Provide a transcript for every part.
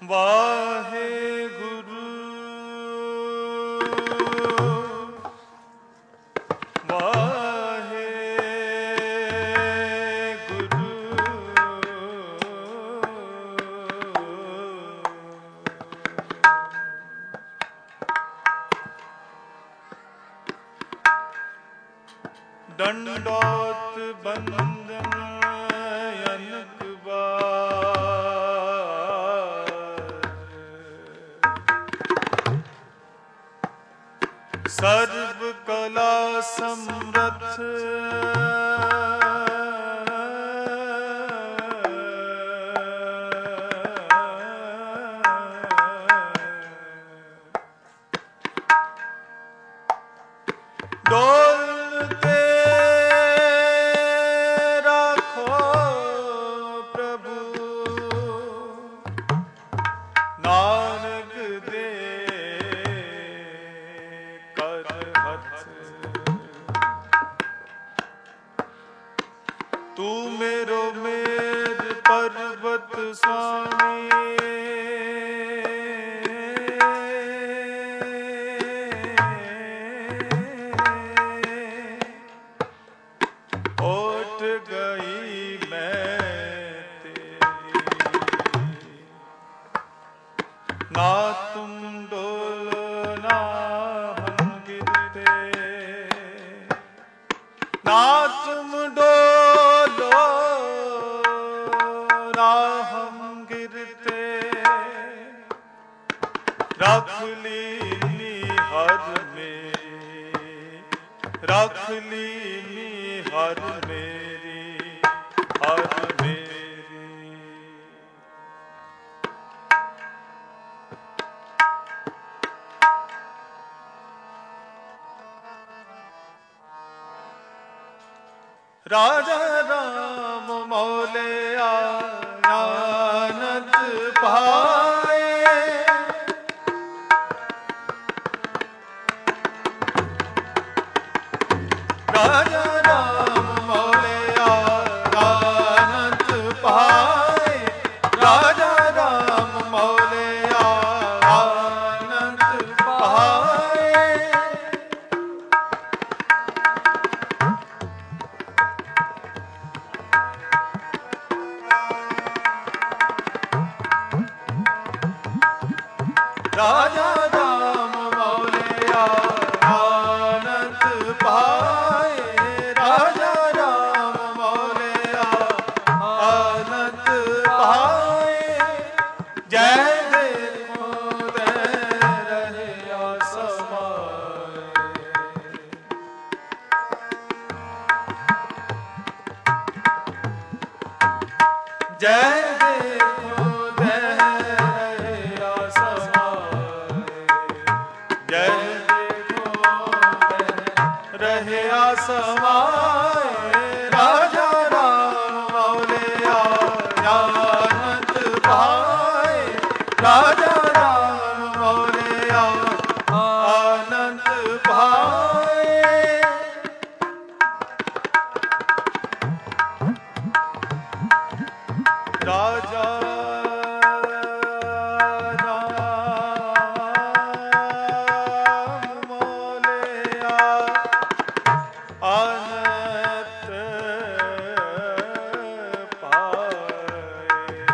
ਵਾਹਿਗੁਰੂ ਦੰਡੋਤ ਬੰਦਨ ਅਨਕ ਬਾਰ, ਸਰਬ ਕਲਾ ਸਮਰਥ ਡੋਲਤੇ ਰੱਖੋ ਪ੍ਰਭੂ, ਨਾਨਕ ਦੇ ਕਰ ਹੱਥ। ਤੂੰ ਮੇਰੋ ਮੇਰ ਪਰਬਤ ਸੁਆਮੀ, ਨਾ ਤੁਮ ਡੋਲੋ ਨਾ ਹਮ ਗਿਰਤੇ, ਨਾ ਤੁਮ ਡੋਲੋ ਨਾ ਹਮ ਗਿਰਤੇ। ਰੱਖ ਲੀਨੀ ਹਰ ਮੇਰੀ, ਰੱਖ ਲੀਨੀ ਹਰ ਮੇਰੀ, ਹਰ ਮੇਰੀ। ਰਾਜਾ ਰਾਮ ਮੌਲਿਆ ਆਨੰਦ ਪਾਏ, ਰਾਜਾ ਰਾਮ ਮੌਲਿਆ ਆਨੰਦ ਪਾਏ, ਰਾਜਾ ਰਾਮ ਮੌਲਿਆ ਆਨੰਦ ਪਾਏ। ਰਾਜਾ ਰਾਮ ਮੌਲਿਆ ਆਨੰਦ ਪਾਏ, ਰਾਜਾ ਰਾਮ ਮੌਲਿਆ ਆਨੰਦ ਪਾਏ। ਜੈ ਦੇਖੋ ਦੇ ਰਹਿਆ ਸਮਾਏ, ਜੈ ਦੇਖੋ ਦੇ ਰਹਿਆ ਸਮਾਏ, ਜੈ ਦੇਖੋ ਦੇ ਰਹਿਆ ਸਮਾਏ। ਰਾਜਾ ਰਾਮ ਮੌਲਿਆ ਆਨੰਦ ਪਾਏ, ਰਾਜਾ ਰਾਮ ਮੌਲਿਆ ਆਨੰਦ ਪਾਏ। ਰਾਜਾ ਰਾਮ ਮੌਲਿਆ ਆਨੰਦ ਪਾਏ,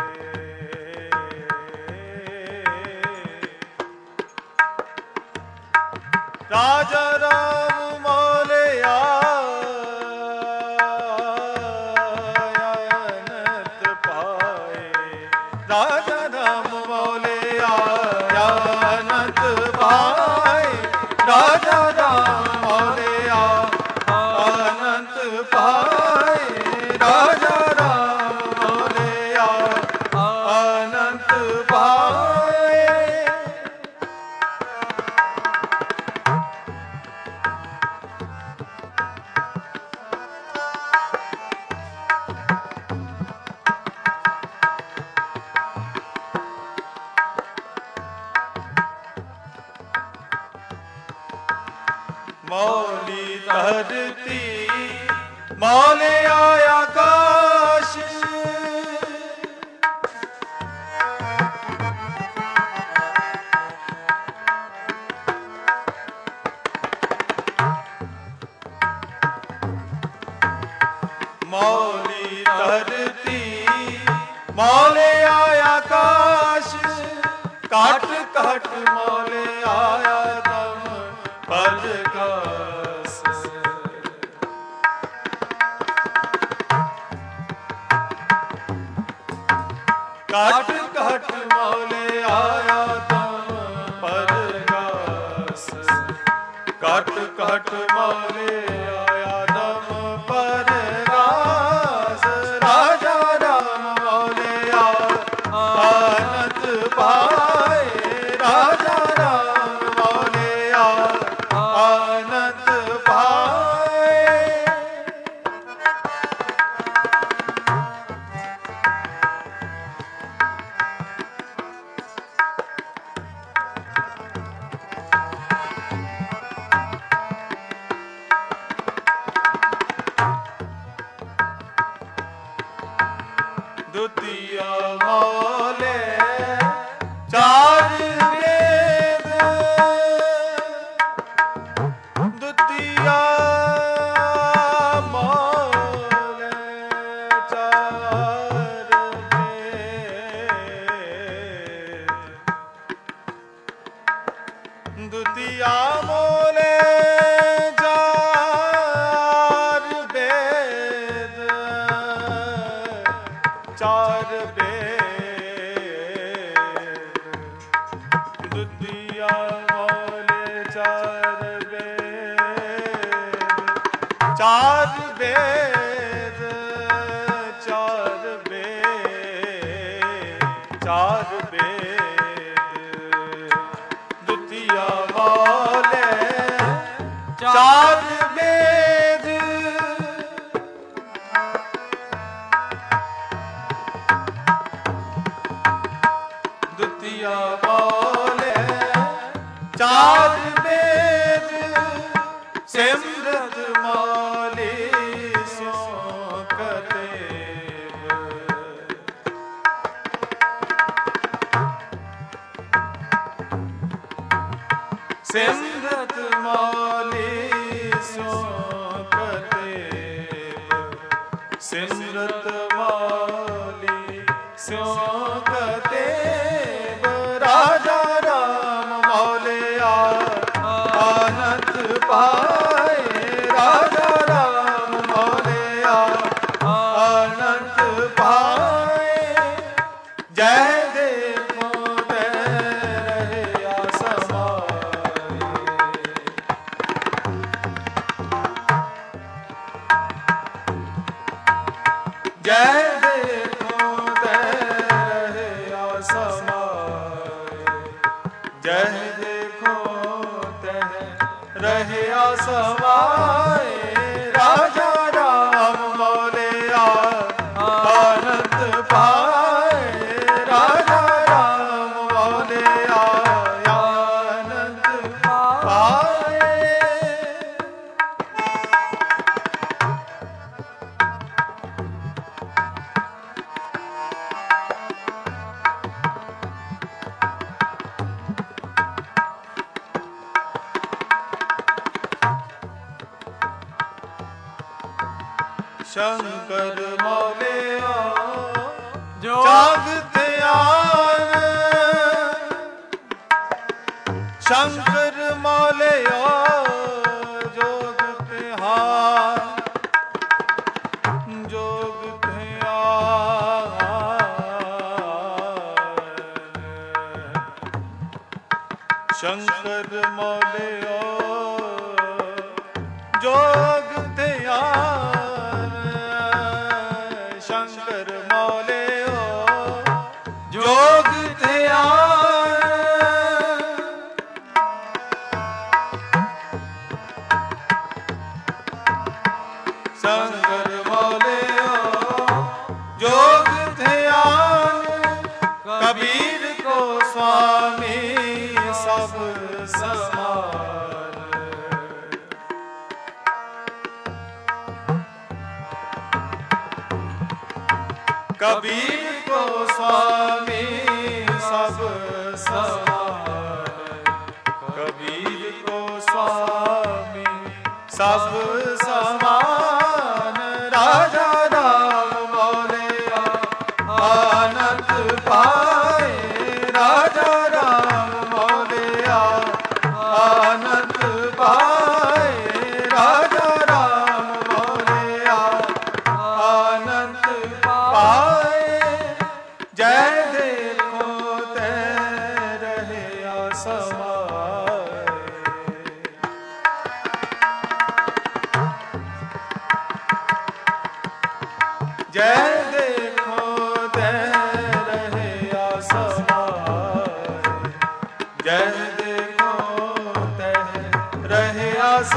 ਰਾਜਾ ਰਾਮ ਮੌਲਿਆ ਆਨੰਦ ਪਾਏ, ਰਾਜਾ ਰਾਮ ਮੌਲਿਆ ਆਨੰਦ ਪਾਏ, ਰਾਜਾ ਰਾਮ ਮੌਲਿਆ ਆਨੰਦ ਪਾਏ, ਰਾਜਾ ਰਾਮ ਮੌਲਿਆ ਆਨੰਦ ਪਾਏ। ਮੌਲੀ ਧਰਤੀ ਮੌਲਿਆ ਆਕਾਸ਼, मौली धरती मौले आया काश काट काट मौले आया दम परगास काट काट मौले आया दम परगास काट काट मौले आया दम परगास राजा राम मौले आनंद पाए राजा राम मौले आनंद पाए द्वितीय मौले चार वेद द्वितीय मौले चार वेद द्वितीय मौले चार वेद चार वेद द्वितीय मौले चार वेद चार वेद चार वेद चार वेद द्वितीय मौले चार वेद द्वितीय मौले चार वेद सिमरत मौली सोकदेव सिमरत मौली सोकदेव सिमरत मौली सोकदेव राजा राम मौले आनंद पाए राजा राम मौले आनंद पाए जय देखो जय रहे आसमाए जय देखो जय रहे आसमाए जय देखो तह रहे आसमाए राजा राम मौले आनंद पाए राजा राम मौले आनंद पाए शंकर मौले जागते आन शंकर मौले जोगते हान जोगते आन शंकर मौले जोगते आन शंकर मौले जोगते आन शंकर मौले जोगते आन कबीर को स्वामी सब समान कबीर को स्वामी सब समान कबीर को स्वामी सब समान राजा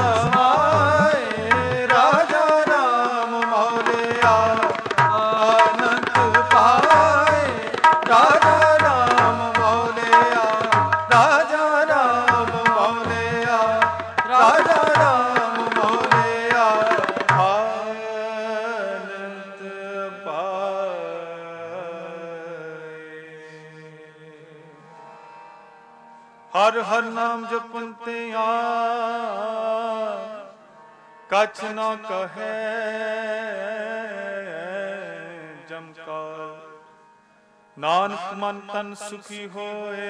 समाए राजा राम मौलिया अनंत पाए राजा राम मौलिया राजा राम मौलिया राजा राम मौलिया अनंत पाए। हर हर नाम जपते कछ न कहे जमकार नानक मन तन सुखी होए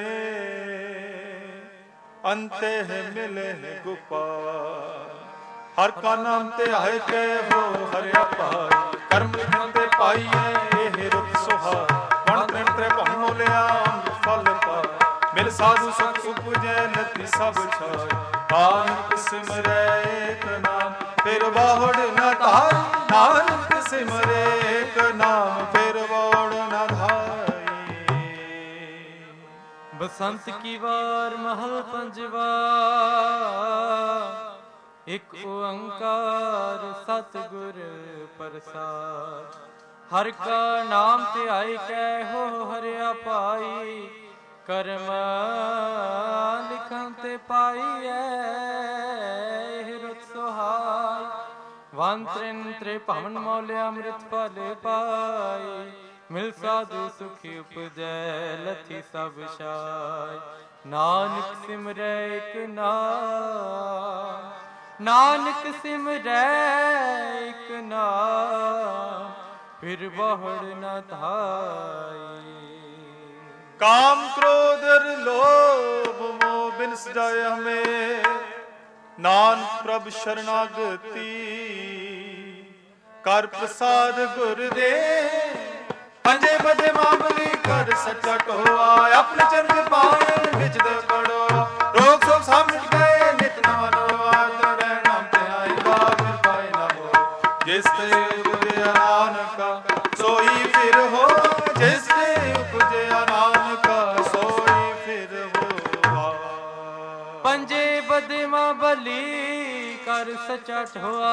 अंते मिले गोपाल। हर का नाम ते आए के हो हरिया पार कर्म लिखन ते पाइए एह रुत सुहार वण प्रेम ते बहु लिया अमृत फल पार मिल साधु सुख उपजै लति सब छाय नानक सिमरै एक नाम फिर बावड़ न धाई नानक सिमरै एक नाम फिर बावड़ न धाई। बसंत की वार महल पंजवा एक ओंकार सतगुर प्रसाद। हर का नाम ते आई कै हो हरिया पाई करम लिखन ते पाईऐ रुत सुहाई वन त्रिन त्रे पवन मौले अमृत फल पाई मिल साधु सुखी उपजै लथी सब छाय नानक सिमरै एक नाम नानक सिमरै एक नाम फिर बहुड़ न धाई। काम क्रोध लोभ मोह बिन सजाए हमें नानक प्रभ शरणागति कर प्रसाद गुर दे पंजे बदे मामली कर सच्चा टोआ अपने चरण पाए विच दे कड़ो रोग शोक सब मिट गए नित नवा नवा तेरे नाम ते आई बाग पाए ना हो जिस ते उपजे नानका सोई फिर हो जिस ते उपजे नानका सोई फिर हो। पंजे बदमा बली कर सचा ठोआ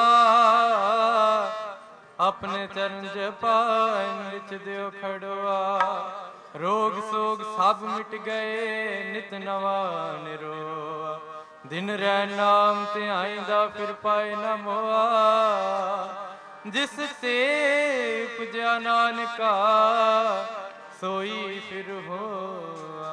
अपने चरण जपाए निच दियो खड़ोआ रोग सोग सब मिट गए नित नवा निरोआ दिन रै नाम ते आईंदा फिर पाए न मोआ जिस ते उपजा नानका सोई फिर होआ।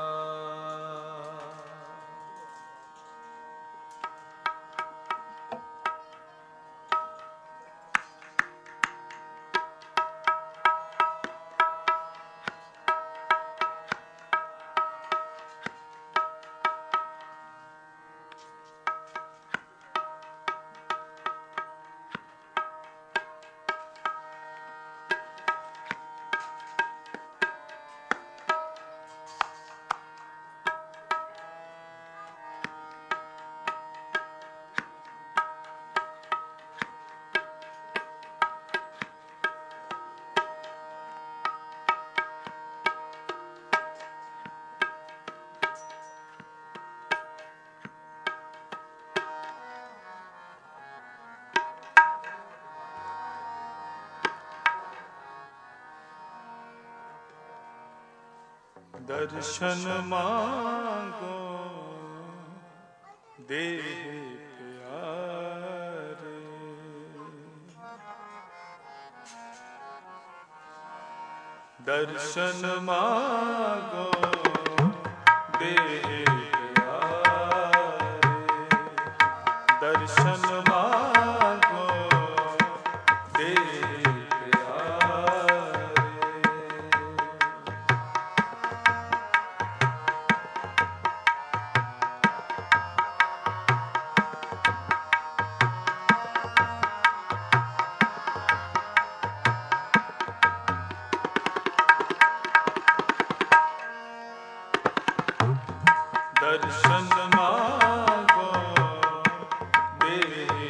दर्शन मांगो दे प्यारे दर्शन मांगो दे प्यारे दर्शन मांगो दे दर्शन मांगो दे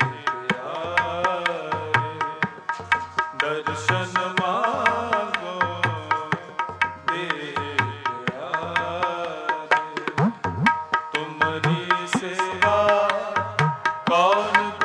प्यारे दर्शन मांगो दे प्यारे तुम्हारी सेवा कौन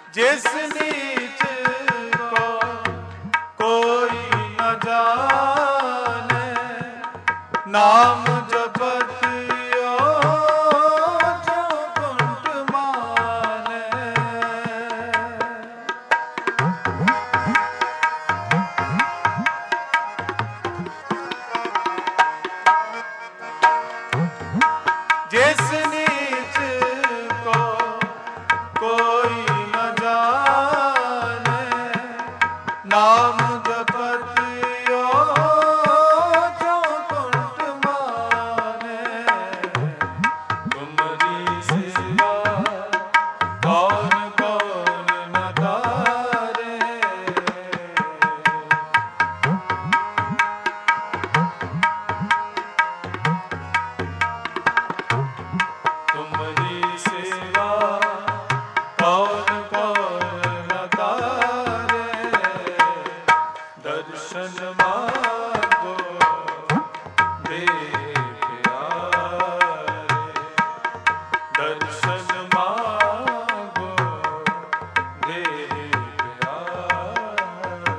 जिस नीच को कोई न जाने, नाम जपत यो जो कुंठ माने। जिस नीच को कोई न जाने, नाम जपत यो जो कुंठ माने। तुम्हारी सेवा कौन कौन न तारे, तुम्हारी सेवा कौन कौन न तारे। दर्शन मांगो देख आरे, दर्शन मांगो देख आरे।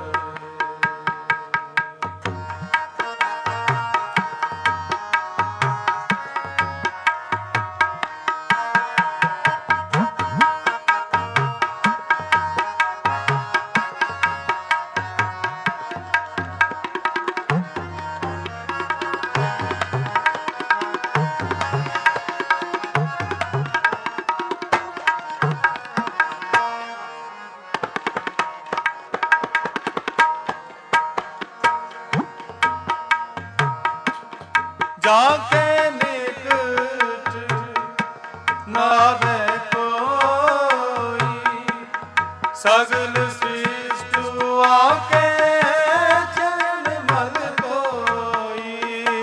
जाके निकट नावे कोई, सगल सृष्टि आके चरण मल कोई।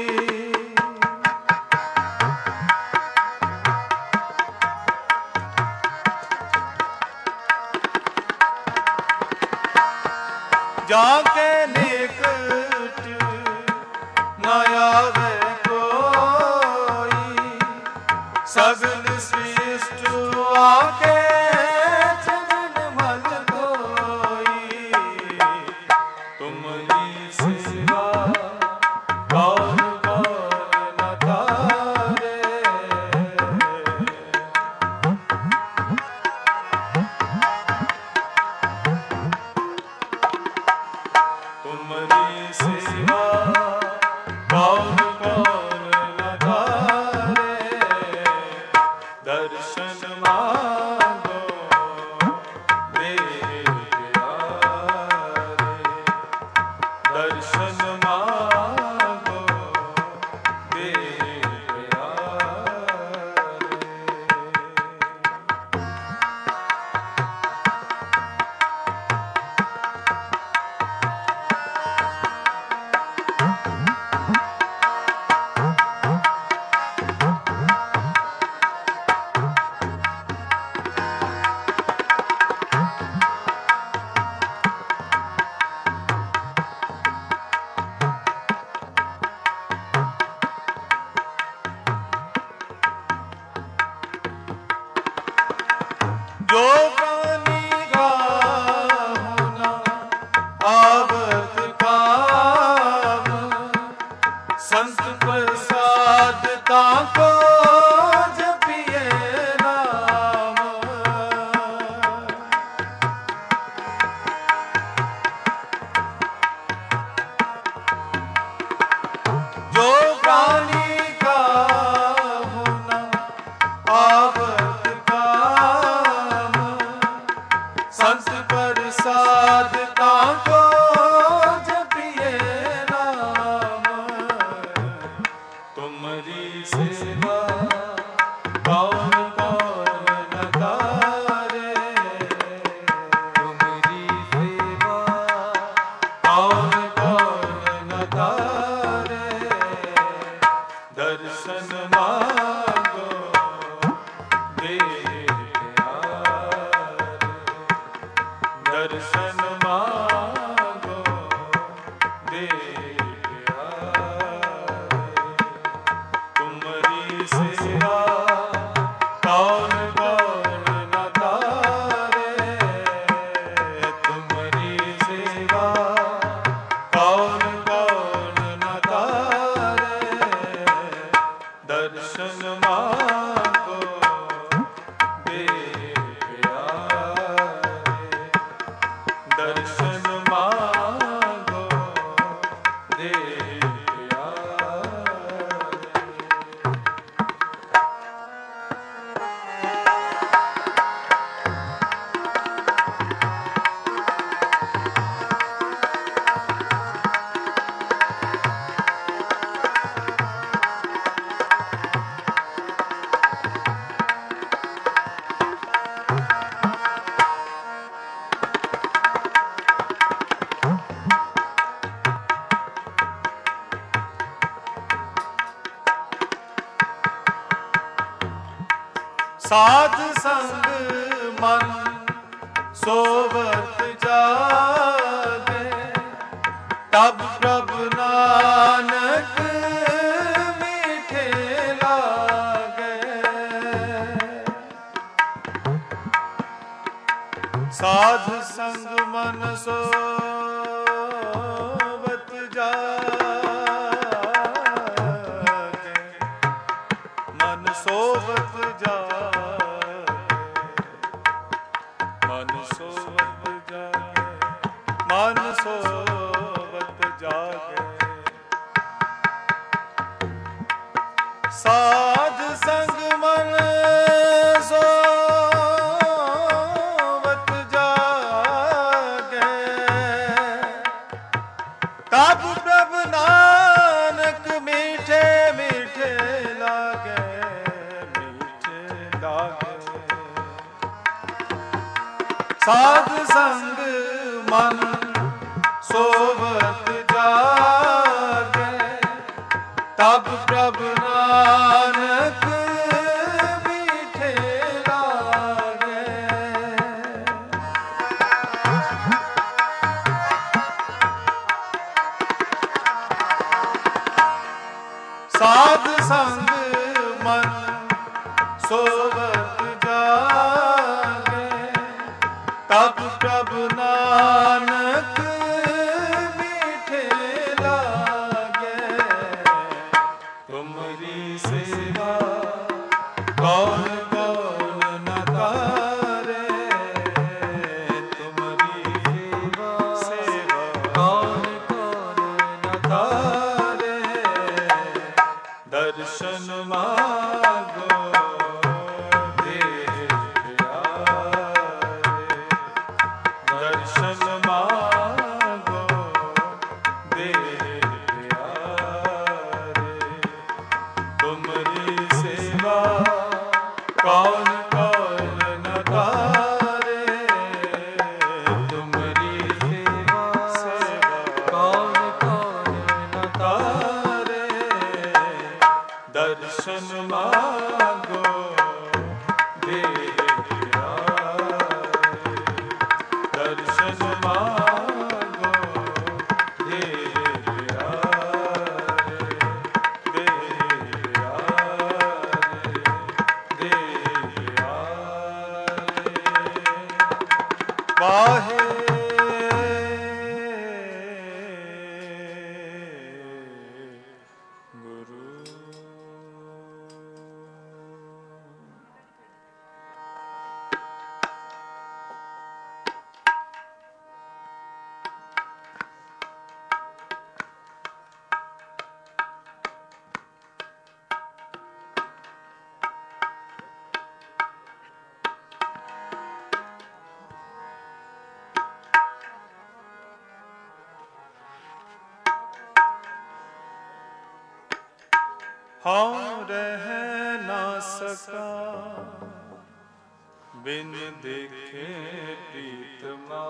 जाके निकट न आवे कोई, सगल सृष्टि आके चरण मल कोई। तुम्हारी सेवा कौन कौन न तारे, तुम्हारी सेवा कौन कौन न तारे। दर्शन मांगो सोवत जागे तब प्रभु नानक मीठे लागे। साध संग मन सोवत जागे मन सोवत जागे मन सोवत जागे मन सोवत जागे। साध संग मन सोवत जागे तब प्रभु नानक मीठे मीठे लागे मीठे लागे। साध संग मन सोवत जागे तब प्रभु नानक मीठे लागे। साध संग मन सोवत जागे तब प्रभु नानक मीठे लागे। तुम्हारी सेवा कौन कौन न करे तुम्हारी सेवा कौन कौन न करे। दर्शन मांगो देह प्यारे दर्शन मांगो देह प्यारे। तुम्हारी सेवा कौन कौन न करे तुम्हारी सेवा कौन कौन न करे। दर्शन मांगो देह प्यारे दर्शन मांगो देह प्यारे देह प्यारे देह प्यारे। वाहे गुरु। हाँ रह ना सका बिन देखे प्रीतमा।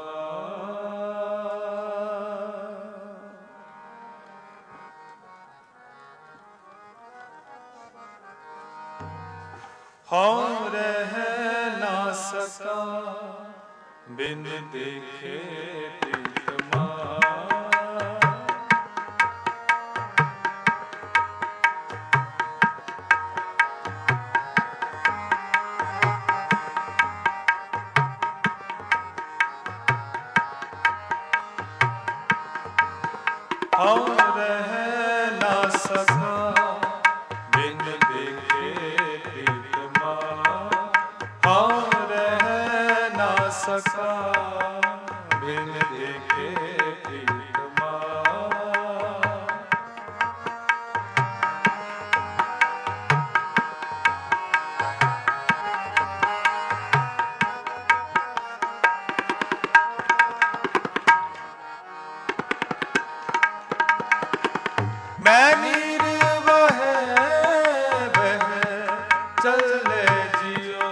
हाँ रह ना सका बिन देखे प्रीतमा। हम रह ना सका बिन देखे प्रीतमा। हम रह ना सका बिन देखे प्रीतमा। मैं नीर वह चले जियो।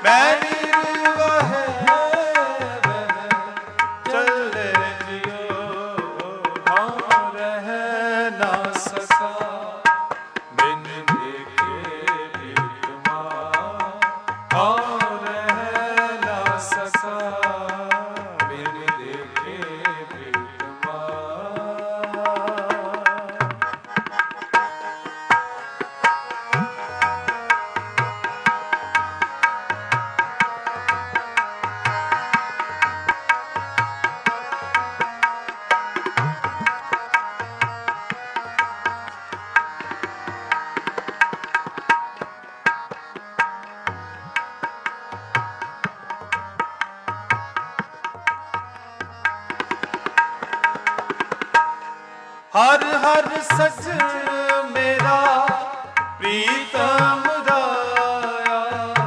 ਮੈਂ ਨਿਰਵਹਿ ਵਹਿ ਚੱਲੇ ਜਿਉ ਹਾਂ ਰਹਿ ਨਾ ਸਕਾ ਬਿਨ ਦੇਖੇ ਪ੍ਰੀਤਮਾ ਹਾਂ ਰਹਿ ਨਾ ਸਕਾ ਬਿਨ ਦੇਖੇ ਪ੍ਰੀਤਮਾ। ਹਰ ਹਰ ਸੱਜਣ ਮੇਰਾ ਪ੍ਰੀਤਮ ਰਾਇਆ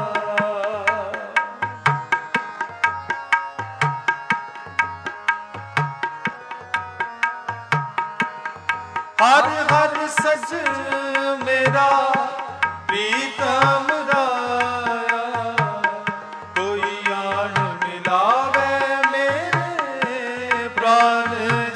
ਹਰ ਹਰ ਸੱਜਣ ਮੇਰਾ ਪ੍ਰੀਤਮ ਰਾਇਆ ਕੋਈ ਆਣ ਮਿਲਾਵੇ ਮੇਰੇ ਪ੍ਰਾਨ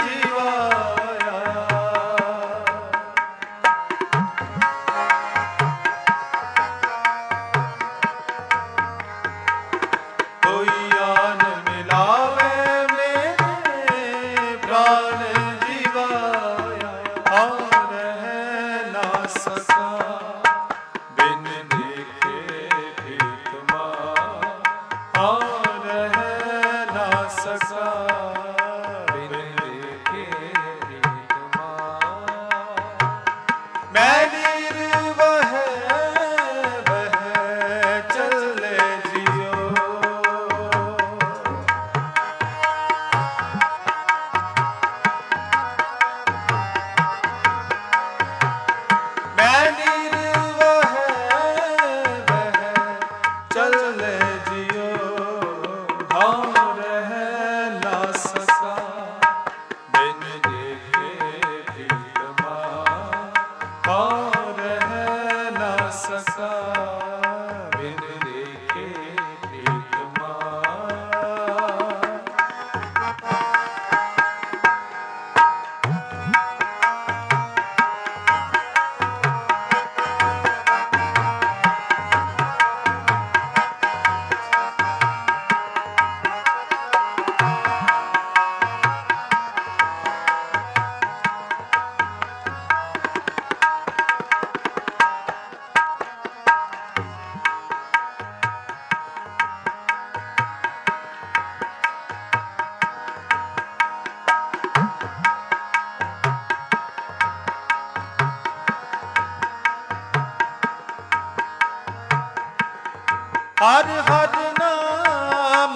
ਹਰ ਹਰ ਨਾਮ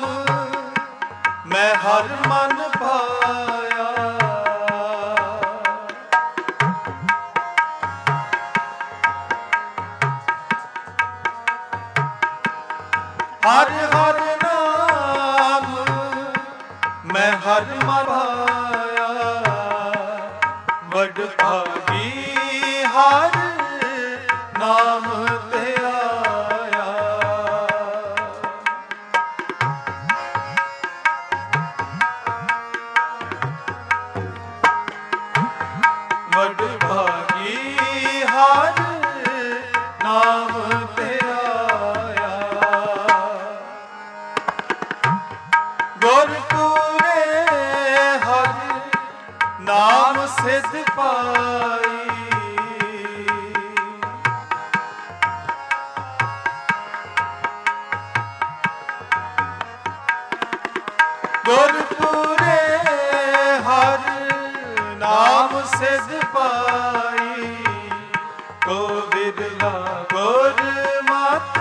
ਮੈਂ ਹਰ ਮਨ ਪਾਇਆ ਹਰ ਹਰ ਨਾਮ ਮੈਂ ਹਰ ਮਨ ਪਾਇਆ ਵਡ ਭਾਗੀ ਹਰ ਨਾਮ ਤੇ ਆਇਆ ਵਡ ਭਾਗੀ ਹਰ ਨਾਮ ਤੇ ਆਇਆ ਗੁਰਪੂਰੇ ਹਰ ਨਾਮ ਸਿਧ ਪਾਈ ਗੁਰਪੂਰੇ ਹਰ ਨਾਮ ਸਿਧ ਪਾਈ ਕੋ ਵਿਰਲਾ ਗੁਰਮਤਿ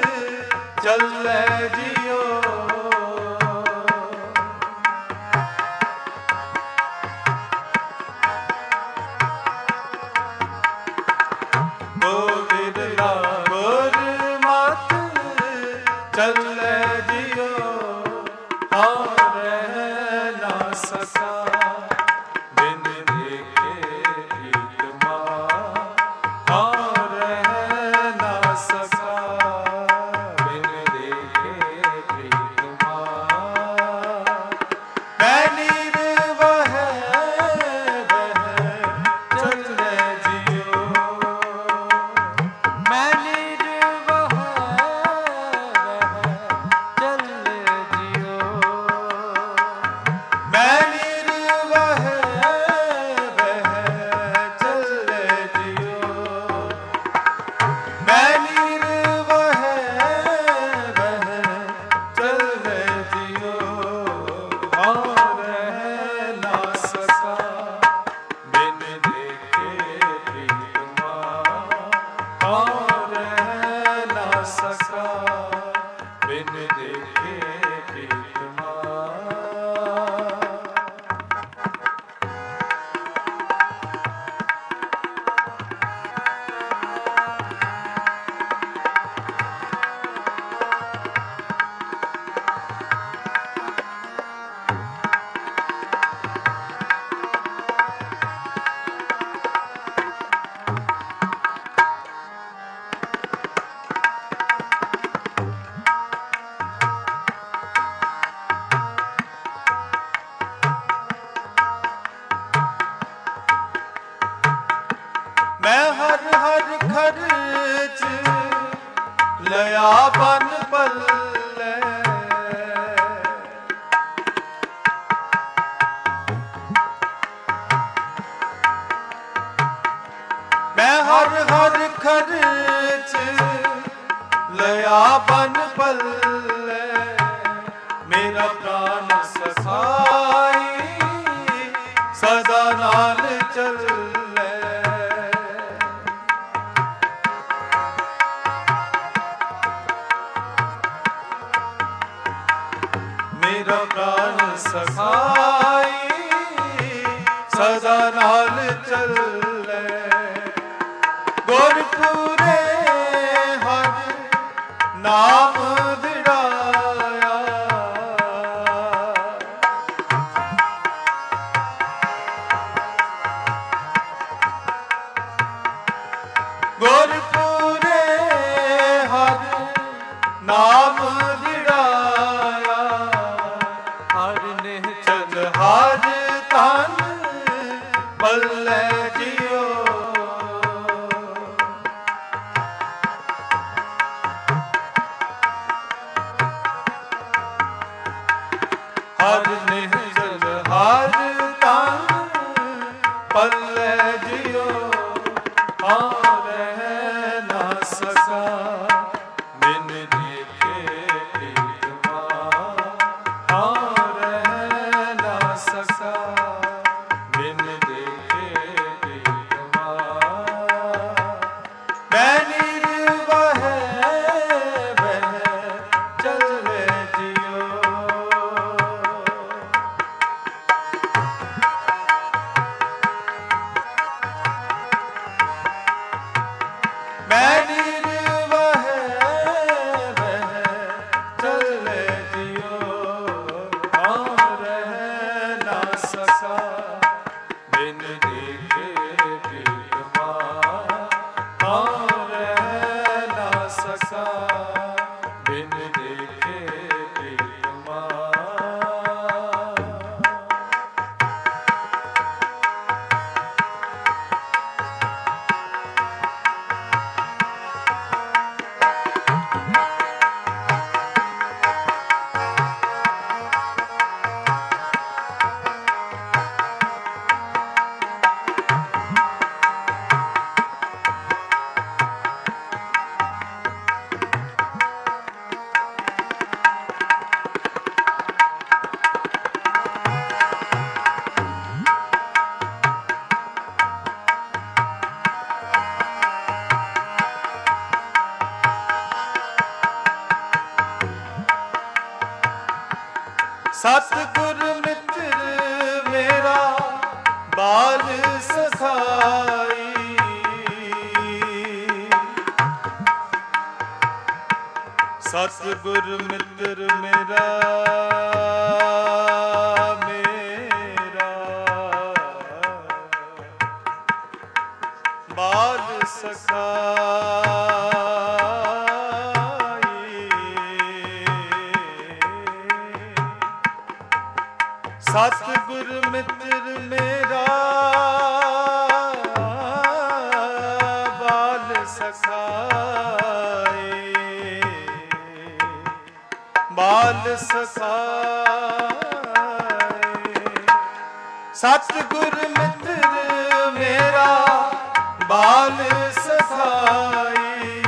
ਚੱਲੇ ਜਿਉ ਕੋ ਵਿਰਲਾ ਗੁਰਮਤਿ ਚੱਲੇ ਜਿਉ ਹਾਂ ਰਹਿ ਨਾ ਸਕਾ ਬਿਨ ਦੇਖੇ ਪ੍ਰੀਤਮਾ ਹਾਂ ਰਹਿ ਨਾ ਸਕਾ ਬਿਨ ਦੇਖੇ ਲਿਆ ਬਨ ਪੱਲੇ। ਮੈਂ ਹਰ ਹਰ ਖਰਚ ਲਿਆ ਬਨ ਪੱਲੇ। ਮੇਰਾ ਪ੍ਰਾਨ ਸਖਾਈ ਸਦਾ ਨਾਲ ਚੱਲੇ। ਮੇਰਾ ਪ੍ਰਾਨ ਸਖਾਈ ਸਦਾ ਨਾਲ ਚੱਲੇ। ਗੁਰਪੁਰੇ ਹਰ ਨਾਮ ਵਿੜਾਇਆ। ਗੁਰਪੁਰੇ ਹਰ ਨਾਮ ਵਿੜਾਇਆ। ਹਰ ਨਿਹਚਲ ਹਰ ਤਨ ਪੱਲੇ ਜਿਉ। ਹਰ ਨਿਹਚਲ ਹਰ ਤਨ ਪੱਲੇ ਜਿਉ। ਹਾਂ ਰਹਿ ਨਾ ਸਕਾ ਬਿਨ ਦੇਖੇ ਪ੍ਰੀਤਮਾ। ਹਾਂ ਰਹਿ ਨਾ ਸਕਾ ਬਿਨ ਦੇਖੇ ਪ੍ਰੀਤਮਾ। ਮੈਂ ਨਿਰਵਹਿ ਬਹਿ ਚੱਲੇ ਜਿਉ। ਮੈਂ ਨਿਰਵਹਿ ਬਹਿ ਚੱਲੇ ਜਿਉ। ਹਾਂ ਰਹਿ ਨਾ ਸਕਾ ਬਿਨ ਦੇਖੇ ਪ੍ਰੀਤਮਾ। ਹਾਂ ਰਹਿ ਨਾ ਸਕਾ ਬਿਨ ਦੇਖੇ ਪ੍ਰੀਤਮਾ। ਸਤਿਗੁਰ ਮਿੱਤਰ ਮੇਰਾ ਬਾਲ ਸਖਾਈ। ਸਤਿਗੁਰ ਮਿੱਤਰ ਮੇਰਾ ਬਾਲ ਸਖਾਈ। ਸਤਿਗੁਰ ਮਿੱਤਰ ਮੇਰਾ ਬਾਲ ਸਖਾਈ। ਬਾਲ ਸਖਾਈ। ਸਤਿਗੁਰ ਮਿੱਤਰ ਮੇਰਾ ਬਾਲ ਸਖਾਈ।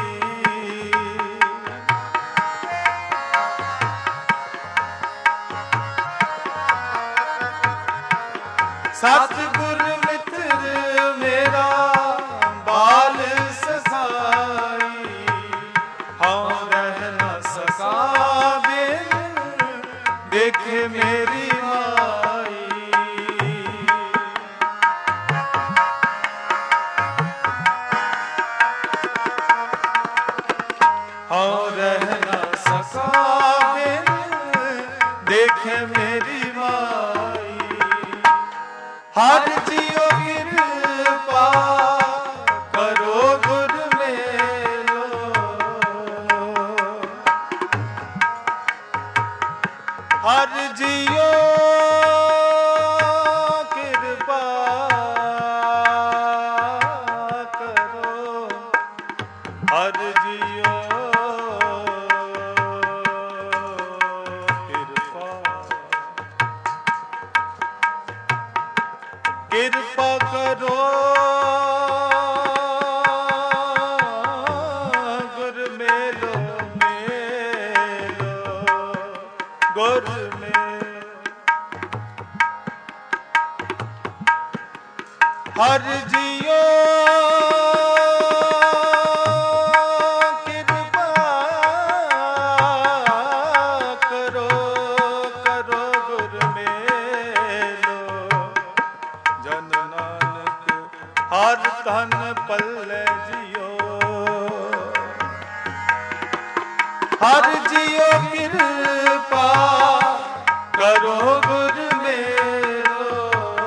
ਸਤਿਗੁਰ ਮਿੱਤਰ ਮੇਰਾ ਬਾਲ ਸਖਾਈ। ਹਾਂ ਰਹਿ ਨਾ ਸਕਾ ਬਿਨ ਦੇਖੇ ਮੇਰੀ ਮਾਈ। ਹਾਂ ਰਹਿ ਨਾ ਸਕਾ ਬਿਨ ਦੇਖੇ ਮੇਰੀ ਮਾਈ। ਹਰ ਜੀਉ ਕਿਰਪਾ ਕਰੋ ਗੁਰ ਮੇਲੋ। ਹਰ ਜੀਉ ਕਿਰਪਾ ਕਰੋ। ਹਰ ਜੀਉ ਹਰ ਜੀਓ ਕਿਰਪਾ ਕਰੋ ਕਰੋ ਗੁਰ ਮੇਲੋ ਜਨ ਨਾਨਕ ਹਰ ਤਨ ਪੱਲੇ ਜੀਓ ਹਰ ਜੀਓ ਕਿਰਪਾ ਕਰੋ ਗੁਰ ਮੇਲੋ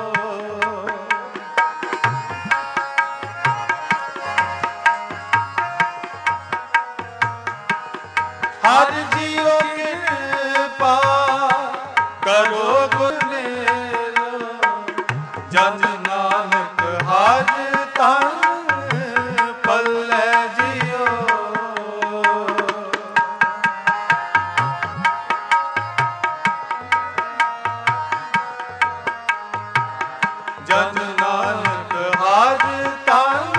ਹਰ ਜੀਓ ਕਿਰਪਾ ਕਰੋ ਗੁਰ ਮੇਲੋ ਜਨ ਨਾਨਕ ਹਰ ਤਨ ਪੱਲੇ ਜੀਓ ਜਨ ਨਾਨਕ ਹਰ ਤਨ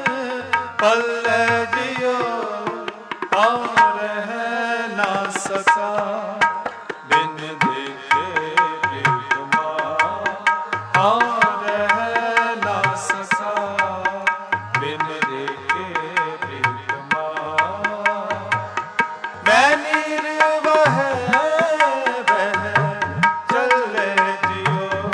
ਪੱਲੇ ਜੀਓ ਕੌਣ ਰਹਿ ਨਾ ਸਕਾ ਬਿਨ ਦੇਖੇ ਪ੍ਰੀਤਮਾ ਕੌਣ ਰਹਿ ਨਾ ਸਕਾ ਬਿਨ ਦੇਖੇ ਪ੍ਰੀਤਮਾ ਮੈਂ ਨਿਰਵਹ ਵਹਿ ਚੱਲੇ ਜਿਉ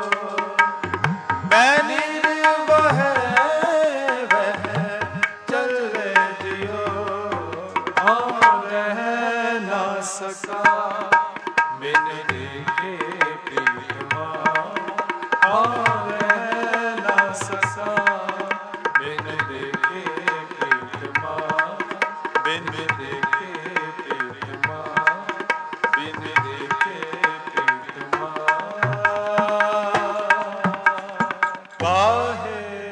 ਮੈਂ ਨਿਰਵਹ ਵਹਿ ਚੱਲੇ ਜਿਉ ਔਰ ਰਹਿ ਨਾ ਸਕਾ ਬਿਨ ਦੇਖੇ ਪ੍ਰੀਤਮਾ ਔਰ ਰਹਿ ਨਾ ਸਕਾ ਬਿਨ ਦੇਖੇ ਪ੍ਰੀਤਮਾ ਬਿਨ ਦੇਖੇ ਪ੍ਰੀਤਮਾ ਬਿਨ ਦੇਖੇ ਪ੍ਰੀਤਮਾ ਵਾਹਿਗੁਰੂ।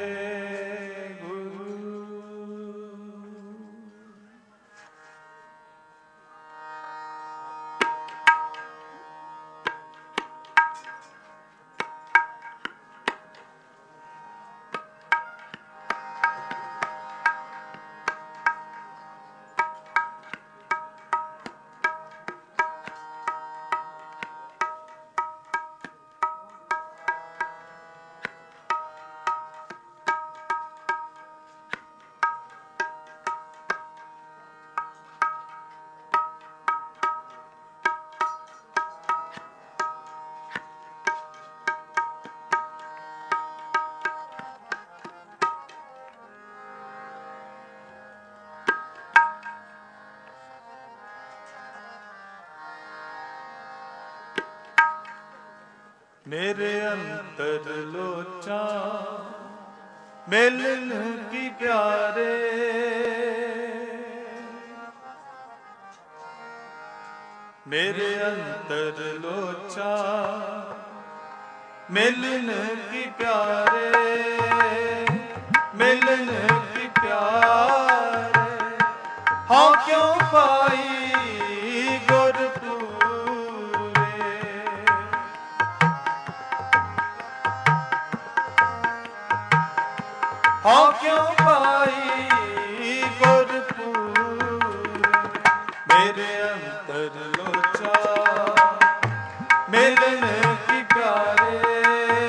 ਮੇਰੇ ਅੰਤਰ ਲੋਚਾ ਮਿਲਨ ਕੀ ਪਿਆਰੇ ਮੇਰੇ ਅੰਤਰ ਲੋਚਾ ਮਿਲਨ ਕੀ ਪਿਆਰੇ ਮਿਲਨ ਕੀ ਪਿਆਰੇ ਹਾਂ ਕਿਉਂ ਪਾਈ ਗੁਰ ਹਾਂ ਕਿਉਂ ਪਾਈ ਗੁਰਪੂਰ ਮੇਰੇ ਅੰਤਰ ਲੋਚਾ ਮਿਲਨ ਕੀ ਪਿਆਰੇ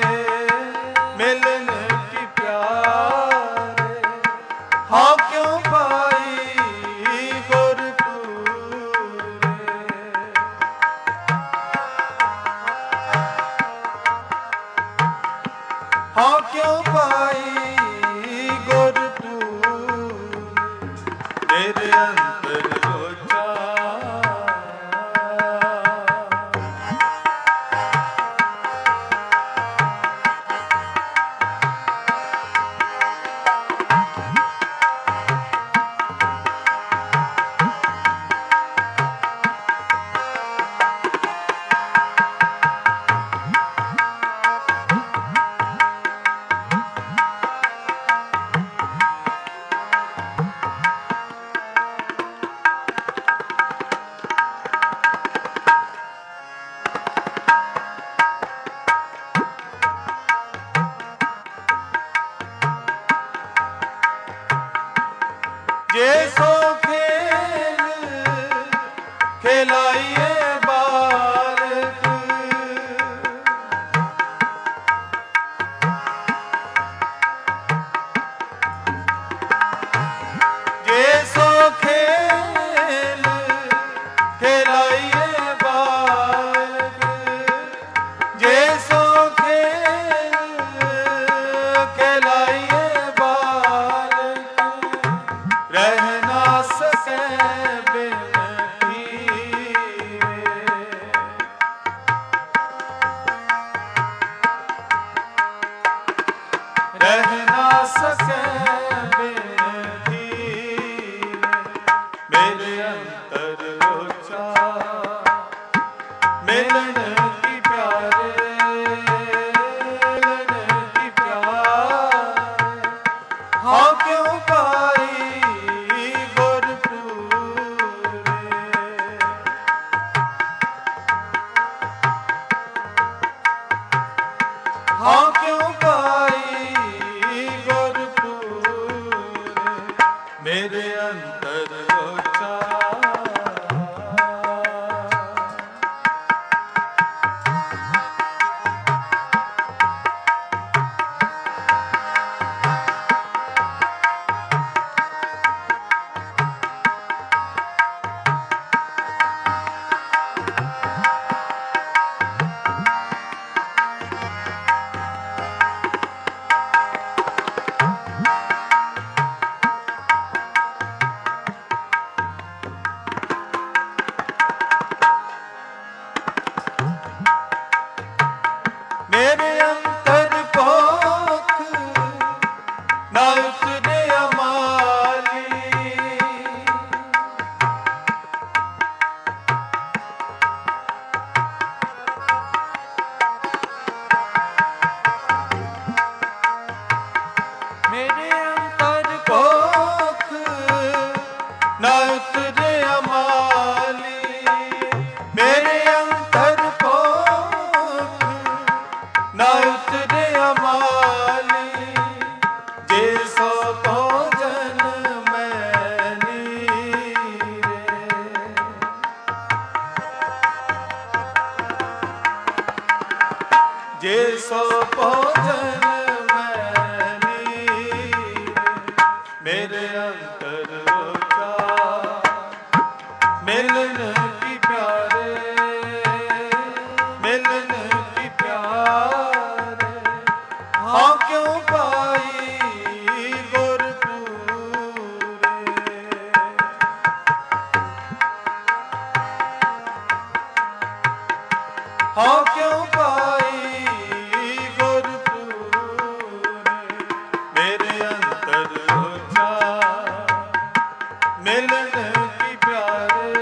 ਮਿਲਨ ਕੀ ਪਿਆਰੇ ਹਾਂ ਕਿਉਂ ਪਾਈ ਗੁਰਪੂਰ ਹਾਂ ਕਿਉਂ ਪਾਈ ਮੇਰੇ ਅੰਤਰ ਲੋਚਾ अंतर लोचा मिलन की प्यारे मिलन की प्यारे हाँ क्यों पाई हाँ क्यों पाई गुरपुर मेरे अंतर लोचा मेरे अंतर पोख ना उतरे अमाली मेरे अंतर पोख ना उतरे अमाली मेरे अंतर पोख ना उतरे अमाली जे सो भोजन मैनी रे जे सो भोजन मैनी मेरे अंतर लोचा मिलन की प्यारे मिलन की प्यारे हाँ क्यों पाई गुरपुरे हाँ क्यों पाई गुरपुरे मेरे अंतर लोचा मिलन की प्यारे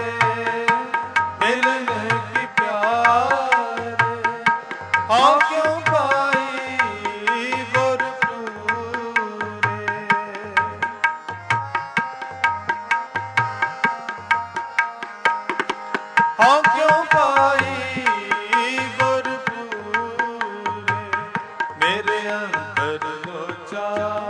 मिलन की प्यारे हाँ क्यों पाई गुरपुरे हाँ क्यों पाई गुरपुरे मेरे अंतर लोचा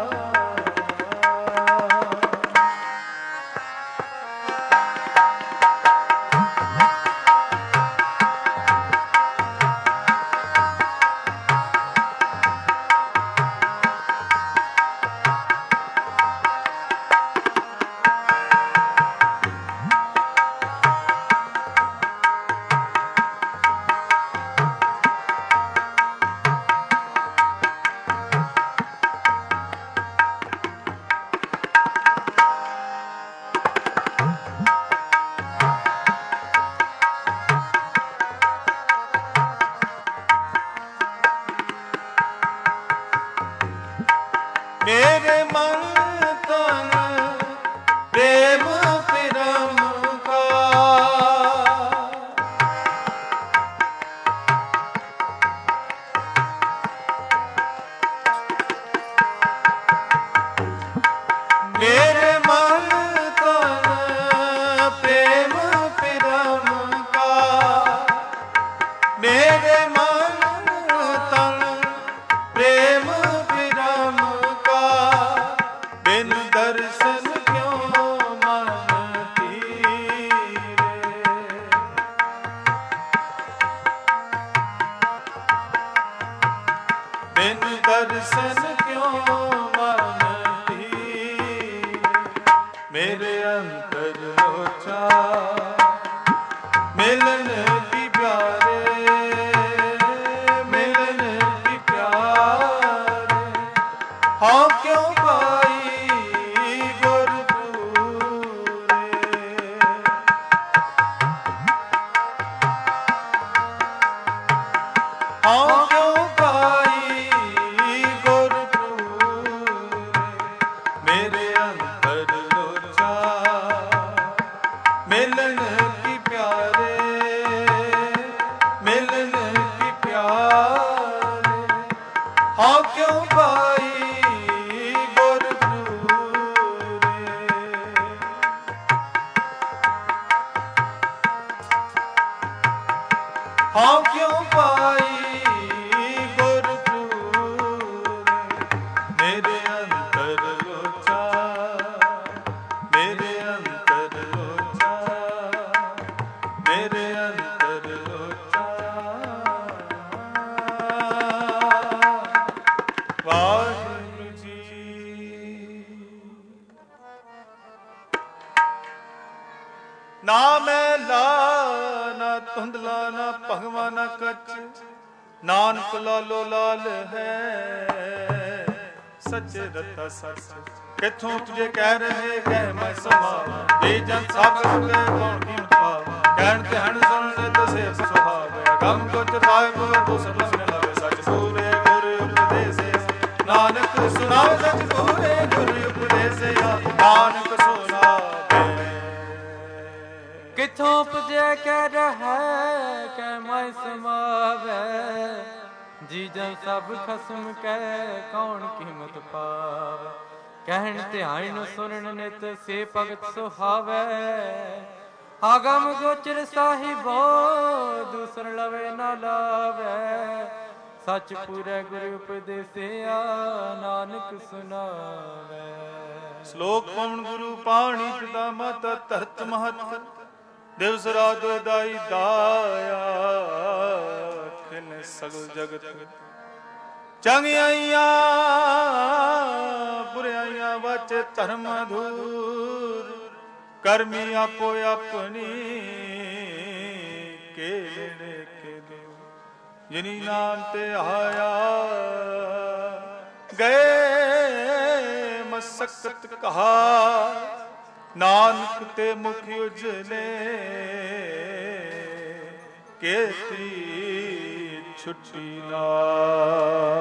मेरे मन तन प्रेम प्रेम का मेरे मन तन प्रेम प्रेम का मेरे मन तन प्रेम प्रेम का बिन दर्शन क्यों मानती रे बिन दर्शन क्यों मानती मेरे अंतर लोचा मिलन की प्यारे मिलन की प्यारे हाँ क्यों पाई गुरपुरे हाँ क्यों पाई गुरपुरे मेरे अंतर लोचा ਮਿਲਨ ਕੀ ਪਿਆਰੇ, ਮਿਲਨ ਕੀ ਪਿਆਰੇ, ਹਾਂ ਕਿਉਂ ਪਾਈ ਹਾਂ ਕਿਉਂ ਪਾਈ ਗੁਰਪੂਰੇ, ਮੇਰੇ ਅੰਤਰ ਲੋਚਾ, ਮੇਰੇ ਅੰਤਰ ਲੋਚਾ, ਮੇਰੇ ਅੰਤਰ ਲੋਚਾ। ਵਾਹਿਗੁਰੂ ਜੀ। ਨਾ ਮੈਲਾ ਨਾ ਧੁੰਦਲਾ ਨਾ ਭਗਵਾ ਨਾ ਕੱਚ, ਨਾਨਕ ਲਾਲੋ ਲਾਲ ਹੈ ਸੱਚ ਰਤਾ ਸੱਚ। ਕਿਥੋਂ ਤੁਝੇ ਕਹਿ ਰਹੇ ਕਹਿ ਮੈਂ ਸਮਾਵਾ, ਦੇ ਜਨ ਸਭ ਸੁਕੇ ਕੌਣ ਕੀਮਤ ਪਾਵਾ। ਕਹਿਣ ਤੇ ਹਣ ਸੁਣਨ ਤਸੇ ਸੁਹਾਵੇ, ਗਮ ਕੁਚ ਸਾਹਿਬ ਤੋ ਸਭ ਸੁਣ ਲਵੇ। ਸੱਚ ਪੂਰੇ ਗੁਰ ਉਪਦੇਸੇ, ਨਾਨਕ ਸੁਨਾਵੇ ਸੱਚ ਪੂਰੇ ਗੁਰ ਉਪਦੇਸੇ। ਨਾਨਕ ਸੁਨਾਵੇ ਕਿਥੋਂ ਪੁਜੇ ਕਹਿ ਰਹਾ ਕਹਿ ਮੈਂ ਸਮਾਵੇ। ਜੀ ਜਨ ਸਭ ਖਸਮ ਕਹਿ ਕੌਣ ਕੀਮਤ ਪਾਵੇ। ਕਹਿਣ ਧਿਆਨ ਸੁਣਨ ਨਿਤ ਸੇ ਭਗਤ ਸੁਹਾਵੇ। ਆਗਮ ਗੋਚਰ ਸਾਹਿਬੋ ਦੂਸਰ ਲਵੇ ਨਾ ਲਾਵੇ। ਸੱਚ ਪੂਰੇ ਗੁਰੂ ਉਪਦੇਸਿਆ ਨਾਨਕ ਸੁਨਾਵੇ। ਸ਼ਲੋਕ ਪਵਨ ਗੁਰੂ ਪਾਣੀ ਪਿਤਾ ਮਾਤਾ ਧਰਤ ਮਹਤ। ਦਿਵਸ ਰਾਤ ਦਾਈ ਦਾਇਆ ਖਿਨ ਸਗਲ ਜਗਤ। ਚੰਗਿਆਈਆਂ ਬੁਰਾਈਆਂ ਵਾਚੇ ਧਰਮ ਅਧੂਰ। ਕਰਮੀ ਆਪੋ ਆਪਣੀ ਕੇ ਲੈਣੇ ਕੇ ਦਿਓ। ਜਿਨੀ ਨਾਮ ਤੇ ਆਇਆ ਗਏ ਮਸਕਤ ਕਹਾ। ਨਾਨਕ ਤੇ ਮੁਖ ਉਜਲੇ ਕੇਤੀ ਛੁੱਟੀ ਨਾ।